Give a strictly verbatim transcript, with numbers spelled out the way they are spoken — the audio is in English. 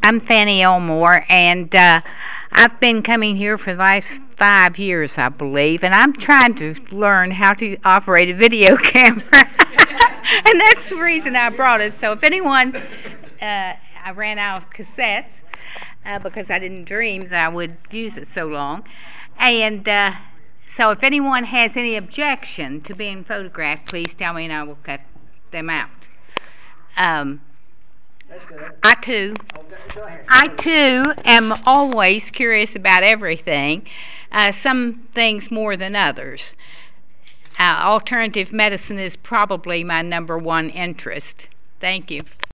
I'm Fanny Elmore, and uh, I've been coming here for the last five years, I believe, and I'm trying to learn how to operate a video camera. And that's the reason I brought it. So if anyone, uh, I ran out of cassettes uh, because I didn't dream that I would use it so long. And uh, so if anyone has any objection to being photographed, please tell me and I will cut them out. Um, I too I too am always curious about everything, uh, some things more than others. Uh, alternative medicine is probably my number one interest. Thank you.